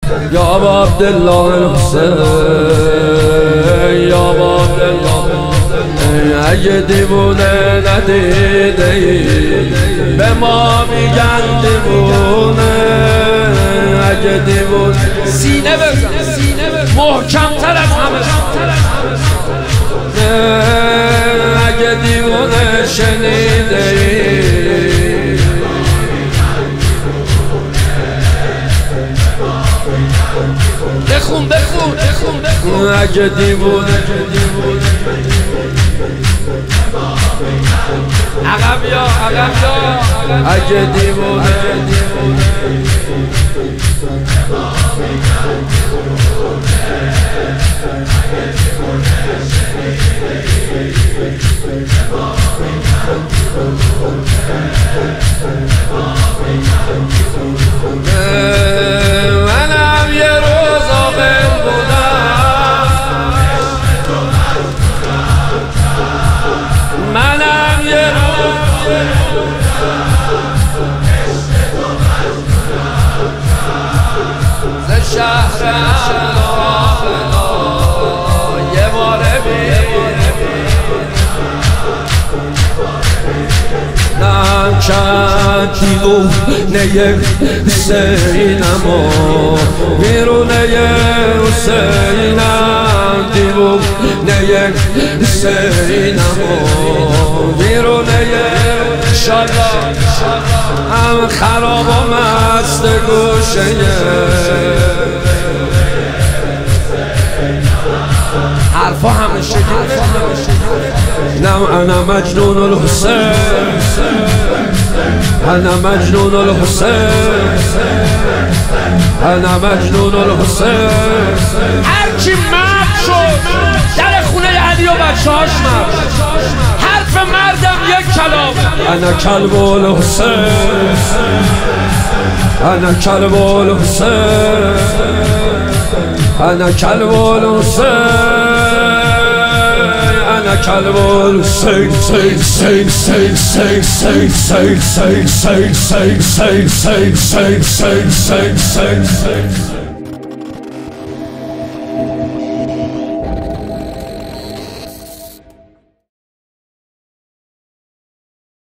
یا ابا عبدالله الحسین، یا ابا عبدالله، اگه دیوونه ندیده ای به ما میگن دیوونه. اگه دیوونه سینه بزن محکم‌تر از همه، اگه دیوونه شنیده ای بخون اگه دیوونه عقب یا اگه دیوونه منم یه روز عاقل بودم، منم یه روز ز شهر یه باره چند دیوونه حسینم و بیرونه حسینم، دیوونه حسینم و بیرونه شالا هم خراب و مست گوشه حرفا همیشه نم انا مجنون الحسین، انا مجنون الحسین، انا مجنون الحسین. هرچی مرد شد در خونه علی و بچه‌هاش مرد، حرف مردم یک کلام انا کلب الحسین، انا کلب الحسین، انا کلب الحسین، انا کلب الحسین. سین